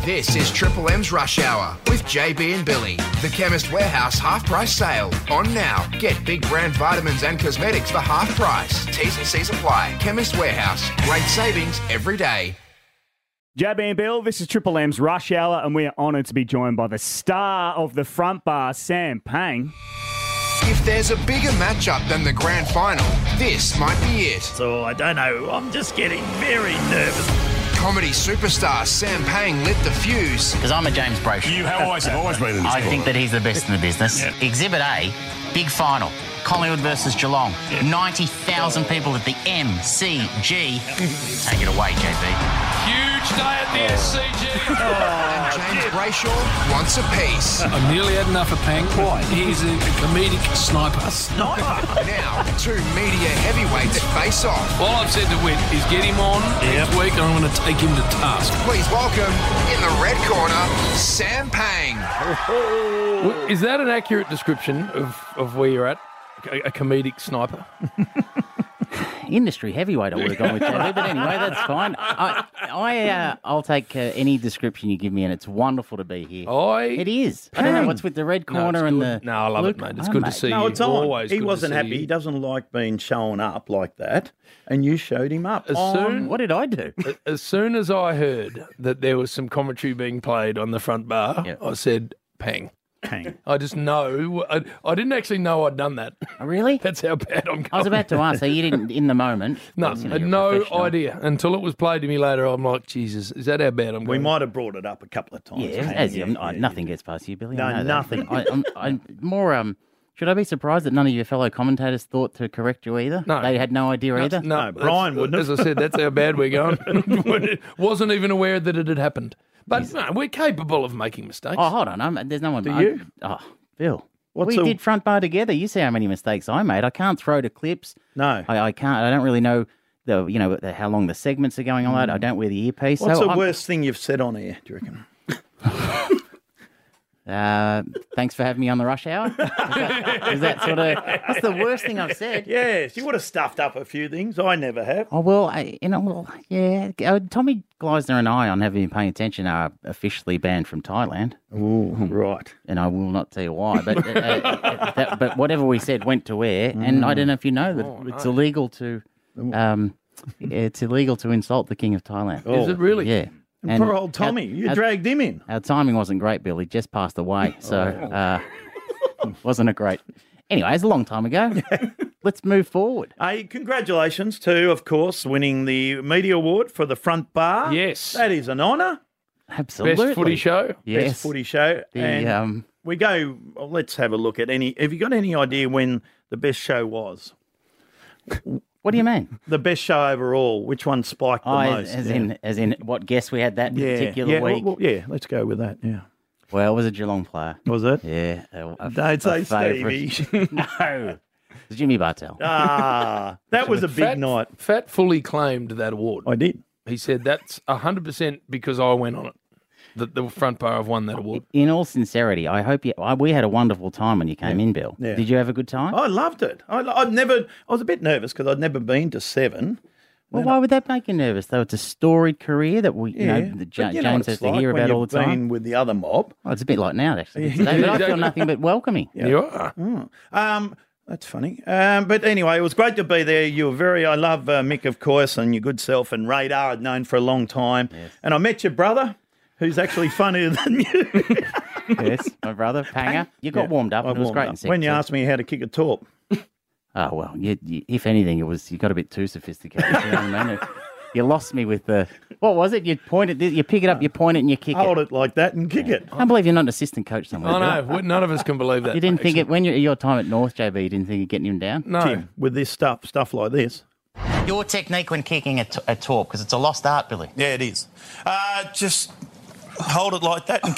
This is Triple M's Rush Hour with JB and Billy. The Chemist Warehouse half-price sale. On now. Get big brand vitamins and cosmetics for half price. T's and C's apply. Chemist Warehouse. Great savings every day. JB and Bill, this is Triple M's Rush Hour, and we are honoured to be joined by the star of the front bar, Sam Pang. If there's a bigger matchup than the grand final, this might be it. So I don't know, I'm just getting very nervous. Comedy superstar Sam Pang lit the fuse. Because I'm a James Brayshaw. You have always been in this I think that he's the best in the business. Yeah. Exhibit A, big final. Collingwood versus Geelong. Yeah. 90,000 people at the MCG. Take it away, JB. Huge day at the SCG. And James Brayshaw wants a piece. I've nearly had enough of Pang. Why? He's a comedic sniper. Now, two media heavyweights face off. All I've said to Witt is get him on next week and I'm going to take him to task. Please welcome, in the red corner, Sam Pang. Is that an accurate description of where you're at? A comedic sniper? Industry heavyweight, I would have gone with JB, but anyway, that's fine. I'll take any description you give me, and it's wonderful to be here. It is. I don't know what's with the red corner and the... No, I love it, mate. It's good to see you. No, it's on. Always He good to wasn't see happy. you. He doesn't like being shown up like that, and you showed him up. What did I do? As soon as I heard that there was some commentary being played on the front bar, I said, Pang. Pang. I just know. I didn't actually know I'd done that. Oh, really? That's how bad I'm going. I was about to ask, so you didn't, in the moment? No, you I had you're a no professional. idea until it was played to me later. I'm like, Jesus, is that how bad I'm going? We might have brought it up a couple of times. Yeah, nothing gets past you, Billy. No, I know that. nothing. I'm more. Should I be surprised that none of your fellow commentators thought to correct you either? No. They had no idea either? No, Brian wouldn't have. As I said, that's how bad we're going. Wasn't even aware that it had happened. But no, we're capable of making mistakes. Oh, hold on. There's no one. Do you? Bill. What's we did front bar together. You see how many mistakes I made. I can't throw to clips. No. I can't. I don't really know how long the segments are going on. I don't wear the earpiece. What's so the worst thing you've said on air, do you reckon? Thanks for having me on the rush hour. Is that sort of... That's the worst thing I've said. Yes, you would have stuffed up a few things. I never have. Oh, well, Tommy Gleisner and I, on having been paying attention, are officially banned from Thailand. Ooh, right. And I will not tell you why. But but whatever we said went to air. And I don't know if you know that it's illegal to... it's illegal to insult the King of Thailand. Is it really? Yeah. And poor old Tommy, you dragged him in. Our timing wasn't great, Bill. He just passed away. So wasn't it great? Anyway, it's a long time ago. Let's move forward. Hey, congratulations to, of course, winning the Media Award for the front bar. Yes. That is an honour. Absolutely. Best footy show. Yes. Best footy show. The, we go, let's have a look at have you got any idea when the best show was? What do you mean? The best show overall. Which one spiked the most? As in what guess we had that particular week? Well, let's go with that, yeah. Well, it was a Geelong player. Was it? Yeah. Don't say Stevie. No. It was Jimmy Bartell. That was a big night. Fat fully claimed that award. I did. He said that's 100% because I went on it. The front bar have won that award. In all sincerity, I hope we had a wonderful time when you came in, Bill. Yeah. Did you have a good time? I loved it. I was a bit nervous because I'd never been to 7. Well, why would that make you nervous, though? It's a storied career that James has to hear about all the time. Been with the other mob. Well, it's a bit like now, actually. But I feel nothing but welcoming. Yeah. You are. That's funny. But anyway, it was great to be there. You were I love Mick, of course, and your good self, and Radar I'd known for a long time. Yes. And I met your brother, who's actually funnier than you. Yes, my brother, Panger. You got warmed up. It was great. And when you asked me how to kick a torp. Oh, well, if anything, you got a bit too sophisticated. You know what I mean? You lost me with the... What was it? You point it, you pick it up, you point it, and you kick Hold it like that and kick it. I can't believe you're not an assistant coach somewhere. I know. None of us can believe that. You didn't think it... When your time at North, JB, you didn't think of getting him down? No. Tim, with this stuff like this. Your technique when kicking a torp, because it's a lost art, Billy. Yeah, it is. Just hold it like that and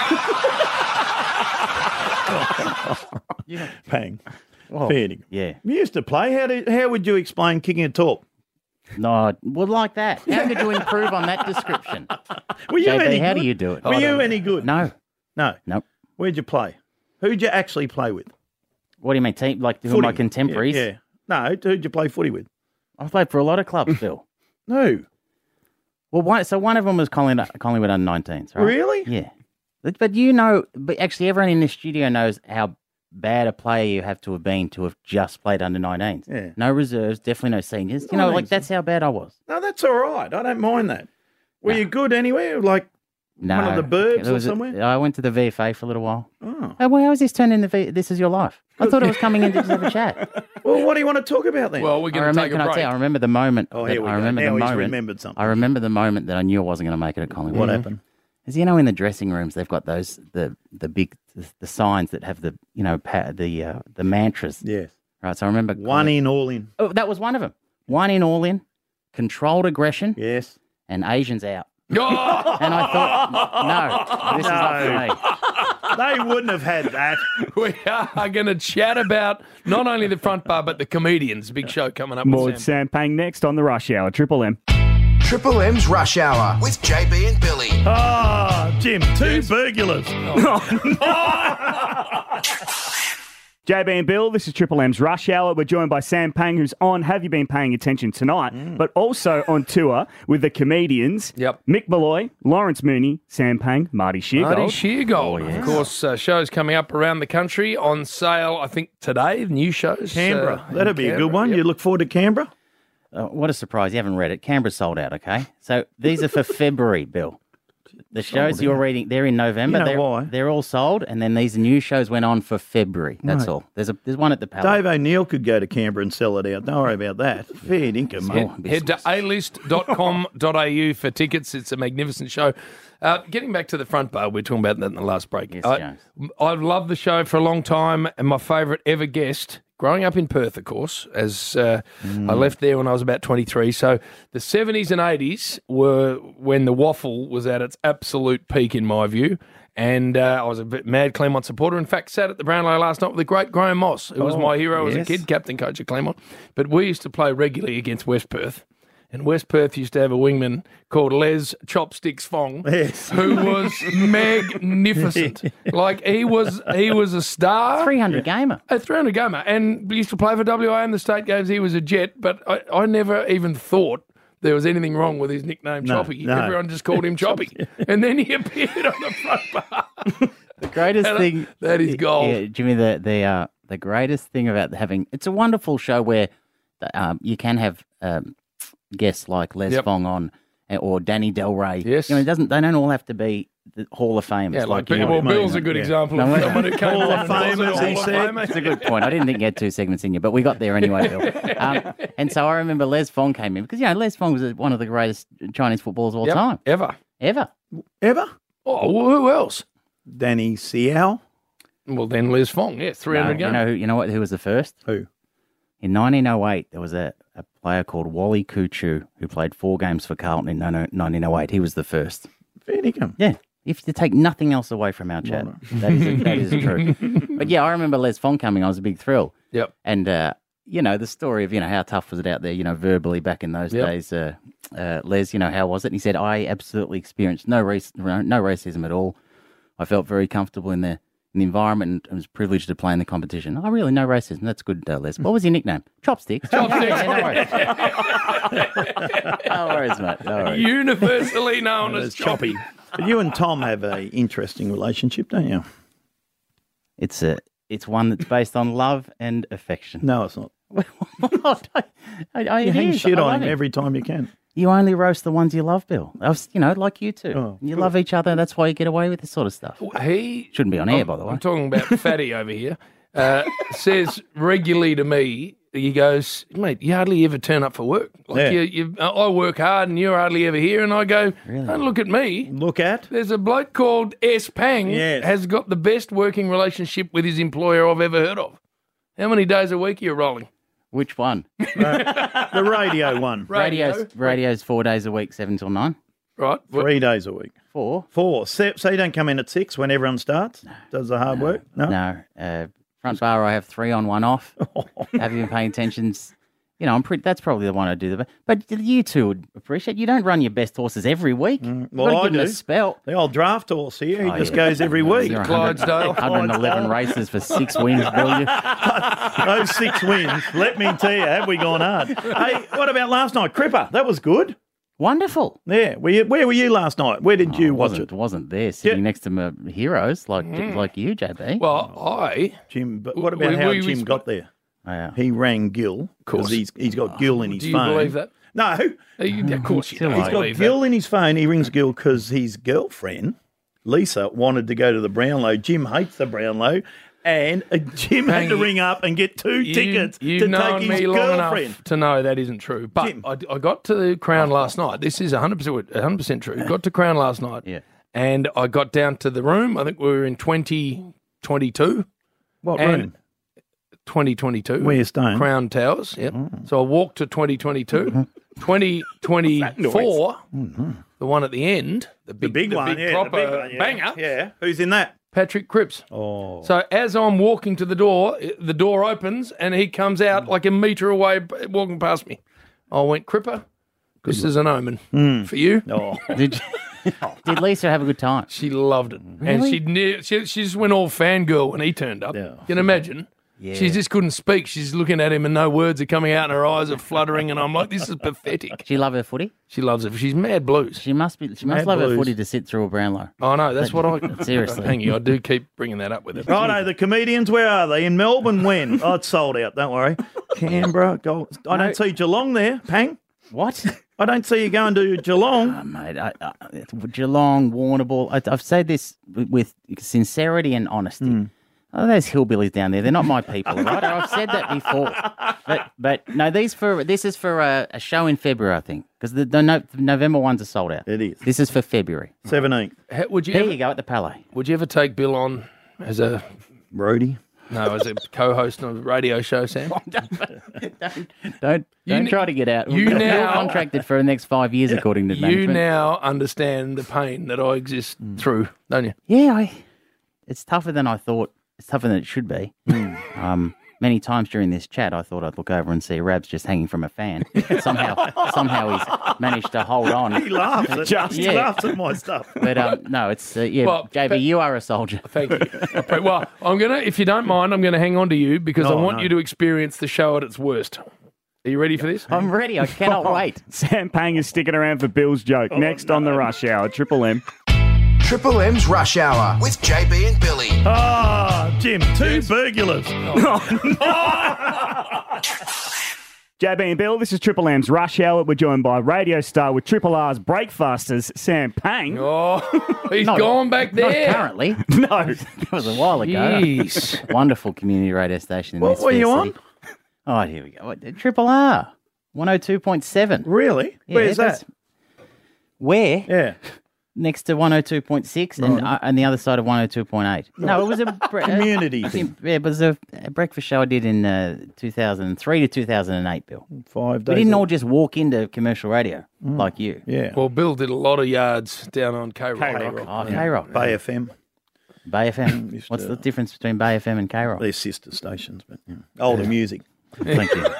kick it. Pang. Well, fair dinkum. Yeah. You used to play. How would you explain kicking a torp? No, well, like that. How could you improve on that description? Were you JB, any how good? do you do it? Were you any good? No. No. Nope. Where'd you play? Who'd you actually play with? What do you mean, team? Like who are my contemporaries? Yeah. No, who'd you play footy with? I've played for a lot of clubs, Phil. No. Well, one of them was Collingwood under-19s, right? Really? Yeah. But actually everyone in the studio knows how bad a player you have to have just played under-19s. Yeah. No reserves, definitely no seniors. You know, like that's how bad I was. No, that's all right. I don't mind that. Were you good anywhere? Like No. one of the burbs or somewhere? I went to the VFA for a little while. Oh. Oh, well, how is this turned into This Is Your Life? I thought I was coming in to just have a chat. Well, what do you want to talk about then? Well, we're going to take a Can I break. tell you, I remember the moment. Oh, here we go. Now he's remembered something. I remember the moment that I knew I wasn't going to make it at Collingwood. What happened? Because in the dressing rooms they've got those the big signs that have the the mantras. Yes. Right. So I remember One in, all in. Oh, that was one of them. One in, all in, controlled aggression, Yes. and Asians out. Oh! And I thought, no, this is not for me. They wouldn't have had that. We are going to chat about not only the front bar, but the comedians. Big show coming up More with with Sam. Sam Pang next on the Rush Hour. Triple M. Triple M's Rush Hour with JB and Billy. Ah, Jim, two burglars. JB and Bill, this is Triple M's Rush Hour. We're joined by Sam Pang, who's on Have You Been Paying Attention Tonight, but also on tour with the comedians Yep. Mick Malloy, Lawrence Mooney, Sam Pang, Marty Sheargold. Marty Sheargold. Of course, shows coming up around the country on sale, I think, today. New shows. Canberra. That'd be a good Canberra, one. yep. You look forward to Canberra? What a surprise. You haven't read it. Canberra's sold out, okay? So these are for February, Bill. The shows you're reading, they're in November. You know they're, why? They're all sold, and then these new shows went on for February. That's all. There's one at the Palace. Dave O'Neill could go to Canberra and sell it out. Don't worry about that. Fair dinkum, mate. Head to alist.com.au for tickets. It's a magnificent show. Getting back to the front bar, we were talking about that in the last break. Yes, I've loved the show for a long time, and my favourite ever guest, growing up in Perth, of course, as I left there when I was about 23. So the 70s and 80s were when the waffle was at its absolute peak, in my view. And I was a bit mad Claremont supporter. In fact, sat at the Brownlow last night with the great Graham Moss, who was my hero as a kid, captain coach at Claremont. But we used to play regularly against West Perth. And West Perth used to have a wingman called Les Chopsticks Fong, who was magnificent. Like, he was a star. 300 gamer. A 300 gamer. And used to play for WA in the state games. He was a jet, but I never even thought there was anything wrong with his nickname, Choppy. no. Everyone just called him Choppy. And then he appeared on the front bar. The greatest thing. That is gold. Yeah, Jimmy, the greatest thing about having. It's a wonderful show where you can have guests like Les Fong on or Danny Del Rey. Yes. They don't all have to be the Hall of Famers. Yeah, like you know. well, Bill's a good example of someone who came Hall on of and wasn't a Famers, Hall he of said. Famer. That's a good point. I didn't think you had two segments in you, but we got there anyway, Bill. And so I remember Les Fong came in because, Les Fong was one of the greatest Chinese footballers of all time. Ever. Ever. Oh, well, who else? Danny Seow. Well, then Les Fong, 300 games. You know who was the first? Who? In 1908, there was a player called Wally Kuchu who played 4 games for Carlton in 1908. He was the first. Fair dinkum. Yeah. If you take nothing else away from our chat, that is true. But yeah, I remember Les Fong coming. I was a big thrill. Yep. And, the story of, how tough was it out there, verbally back in those days. Les, how was it? And he said, I absolutely experienced no racism at all. I felt very comfortable in the environment and was privileged to play in the competition. Oh, really? No racism. That's good, Les. What was your nickname? Chopsticks. Chopsticks. No worries, mate. No worries. Universally known as Choppy. But you and Tom have a interesting relationship, don't you? It's one that's based on love and affection. No, it's not. You You hang shit on him every time you can. You only roast the ones you love, Bill. Like you two. Oh, you love each other. That's why you get away with this sort of stuff. He Shouldn't be on air, by the way. I'm talking about Fatty over here. Says regularly to me, he goes, mate, you hardly ever turn up for work. Like I work hard and you're hardly ever here. And I go, don't look at me. Look at. There's a bloke called S. Pang has got the best working relationship with his employer I've ever heard of. How many days a week are you rolling? Which one? The radio one. Radio's 4 days a week, 7 till 9. Right. 3 days a week. 4? 4. So you don't come in at 6 when everyone starts? Does the hard work? No. No. Front bar, I have 3 on, 1 off. Have you been paying attention? That's probably the one I do. But you two would appreciate. You don't run your best horses every week. Well, I give them do. a spell. The old draft horse here, he just goes every week. You're Clydesdale. 111 races for 6 wins, Bill. You. Those 6 wins, let me tell you, have we gone hard? Hey, what about last night? Cripper, that was good. Wonderful. Yeah. Where were you last night? Where did you watch it? Wasn't there sitting next to my heroes like you, JB. Well, Jim, but what about how Jim got there? Yeah. He rang Gil because he's got Gil in his do phone. you believe that? No, Of course you Still don't he's got believe Gil in his phone. He rings Gil because his girlfriend, Lisa, wanted to go to the Brownlow. Jim hates the Brownlow. And Jim had to ring up and get two tickets to You've known take his me long girlfriend. enough to know that isn't true. But Jim. I got to the Crown last night. This is 100% true. Got to Crown last night. Yeah. And I got down to the room. I think we were in 2022. What And- room? 2022. Where you staying? Crown Towers. Yep. So I walked to 2022. 2024, the one at the end, the big one, yeah, proper the big one, yeah. banger, Yeah. Who's in that? Patrick Cripps. Oh. So as I'm walking to the door opens and he comes out like a metre away, walking past me. I went, Cripper, this is an omen for you. Oh. Did Lisa have a good time? She loved it. And she just went all fangirl when he turned up. Yeah. You can imagine. Yeah. She just couldn't speak. She's looking at him and no words are coming out and her eyes are fluttering. And I'm like, this is pathetic. She love her footy. She loves it. She's mad blues. She must Mad love her Blues. footy to sit through a Brownlow. I know. That's what I... Seriously. Hang you, I do keep bringing that up with her. Righto, the comedians, where are they? In Melbourne, when? Oh, it's sold out, don't worry. Canberra, Gold. I don't see Geelong there, Pang. What? I don't see you going to Geelong. Mate, Geelong, Warrnambool. I've said this with sincerity and honesty. Oh, those hillbillies down there, they're not my people, right? I've said that before. But no, this is for a show in February, I think, because the November ones are sold out. It is. This is for February. 17th. Would you There ever, you go, at the Palais. would you ever take Bill on as a Roadie. as a co-host on a radio show, Sam? Don't try to get out. you You're now- contracted for the next 5 years, according to You management. now understand the pain that I exist through, don't you? Yeah, it's tougher than I thought. It's tougher than it should be. Many times during this chat, I thought I'd look over and see Rabs just hanging from a fan. Somehow he's managed to hold on. He laughs at my stuff. But no, it's Well, JB, you are a soldier. Thank you. Well, I'm gonna, if you don't mind, I'm gonna hang on to you because I Oh, want no. you to experience the show at its worst. Are you ready for this? I'm ready. I cannot wait. Sam Pang is sticking around for Bill's joke. Next on the Rush Hour, Triple M. Triple M's Rush Hour with JB and Billy. Ah, Jim, two burglars. JB and Bill, this is Triple M's Rush Hour. We're joined by radio star with Triple R's Breakfasters, Sam Pang. Oh, he's gone back Not there. currently. No. That was a while ago. Jeez. Wonderful community radio station in What this were fair you city. Oh, here we go. Triple R, 102.7. Really? Yeah, Where's that's- that? Where? Yeah. Next to 102.6 and the other side of 102.8. No, it was a Community thing. Yeah, it was a breakfast show I did in 2003 to 2008, Bill. 5 days. We didn't a- all just walk into commercial radio like you. Yeah. Well, Bill did a lot of yards down on K-Rock. K-Rock. Oh, K-Rock. Bay FM. Bay FM. What's the difference between Bay FM and K-Rock? They're sister stations, but older music. Thank you.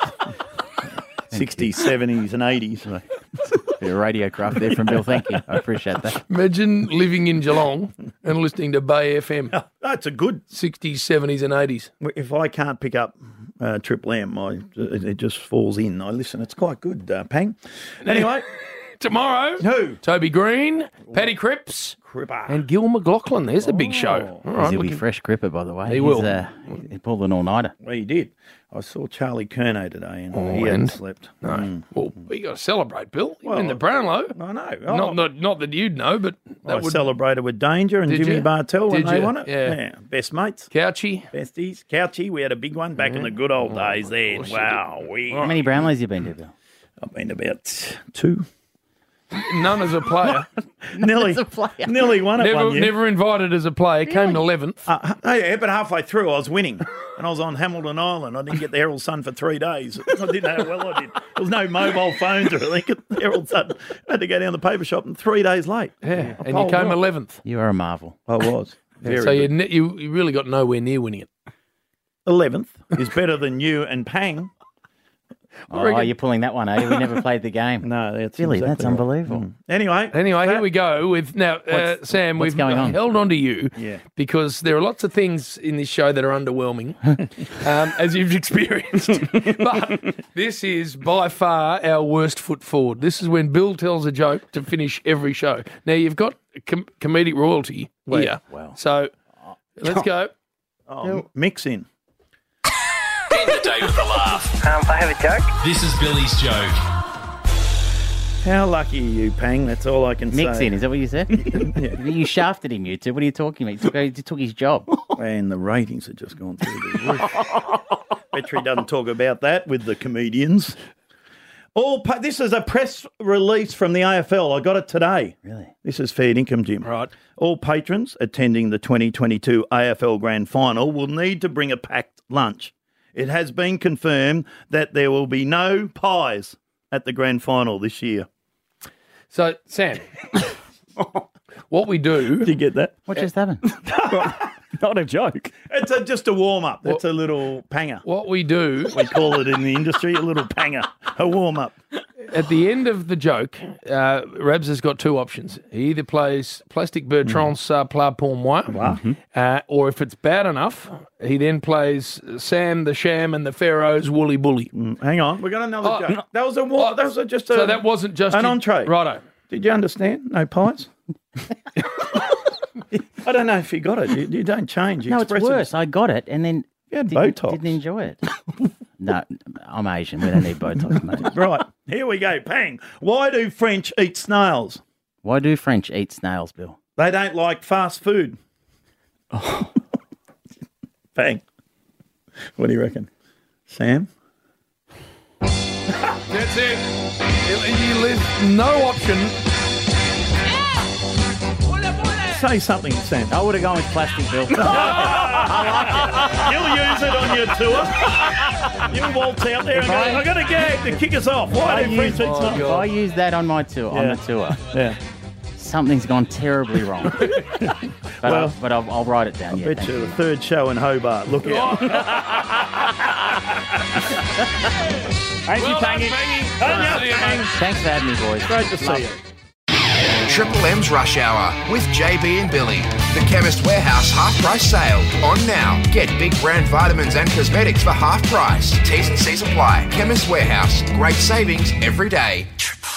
60s, 70s, and 80s. Bit of radio craft there from Bill. Thank you. I appreciate that. Imagine living in Geelong and listening to Bay FM, That's a good. 60s, 70s and 80s. If I can't pick up Triple M, it just falls in. I listen. It's quite good, Pang. Anyway, Tomorrow, who? Toby Green, Paddy Cripps, Cripper. and Gil McLaughlin. There's a big show. All right, He'll be looking- fresh gripper, by the way. He will. He pulled an all-nighter. Well, he did. I saw Charlie Curnow today, and he and? hadn't slept. No. Well, we got to celebrate, Bill. You're in the Well, Brownlow. I know. Not that you'd know, but I that would celebrated with Danger and Did Jimmy you? Bartell when Did they you? won it. Yeah. Best mates, Couchy. besties, Couchy. We had a big one back in the good old days then. course you Wow. How many Brownlows you been to, Bill? I've been about 2. None as a player. Nearly won it one year. Never invited as a player. Came 11th. Yeah, but halfway through I was winning. And I was on Hamilton Island. I didn't get the Herald Sun for 3 days. I didn't know how well I did. There was no mobile phones or anything. The Herald Sun. I had to go down to the paper shop and 3 days late. Yeah, and you polled came well. 11th. You are a marvel. I was. Very So good. you really got nowhere near winning it. 11th is better than you and Pang. Oh, you're pulling that one, eh? We never played the game. No, that's Billy, exactly that's right. unbelievable. Anyway, Here we go with now, Sam. what's We've going on? held on to you Yeah. because there are lots of things in this show that are underwhelming, as you've experienced. But this is by far our worst foot forward. This is when Bill tells a joke to finish every show. Now you've got comedic royalty here, Wow. so let's go. mix in. End the day with a laugh. I have a joke. This is Billy's joke. How lucky are you, Pang? That's all I can Mix say. in, is that what you said? You shafted him, you two. What are you talking about? He took his job. And the ratings have just gone through the roof. Petrie doesn't talk about that with the comedians. This is a press release from the AFL. I got it today. Really? This is fair income, Jim. Right. All patrons attending the 2022 AFL Grand Final will need to bring a packed lunch. It has been confirmed that there will be no pies at the Grand Final this year. So Sam, what we do? Did you get that? What just happened? Not a joke. It's just a warm-up. It's a little panger. What we do We call it in the industry a little panger, a warm-up. at the end of the joke, Rabs has got two options. He either plays Plastic Bertrand Ça Plat Pour Moi, or if it's bad enough, he then plays Sam the Sham and the Pharaoh's Woolly Bully. Hang on, we got another Oh, joke. no. That was a warm. That was just a. So that wasn't just an entree. Righto. Did you understand? No pies. I don't know if you got it. You don't change. No, it's worse. I got it and then You had Botox. didn't enjoy it. No, I'm Asian. We don't need Botox, mate. Right, here we go. Pang. Why do French eat snails? Why do French eat snails, Bill? They don't like fast food. Bang. What do you reckon? Sam? That's it. You leave no option. Say something, Sam. I would have gone with plastic, Bill. You'll use it on your tour. You'll waltz out there and go, I got a gag to kick us off. Why do French eat snails? If I use that on my tour, on the tour, Yeah. something's gone terribly wrong. But I'll write it down. Yeah, Bet thank you you. the third show in Hobart. Look out. Thank you, Well done, Pangy. Pangy. See you, mate. Thanks for having me, boys. Great to see you. Triple M's Rush Hour with JB and Billy. The Chemist Warehouse half price sale on now. Get big brand vitamins and cosmetics for half price. T's and C's apply. Chemist Warehouse. Great savings every day. Triple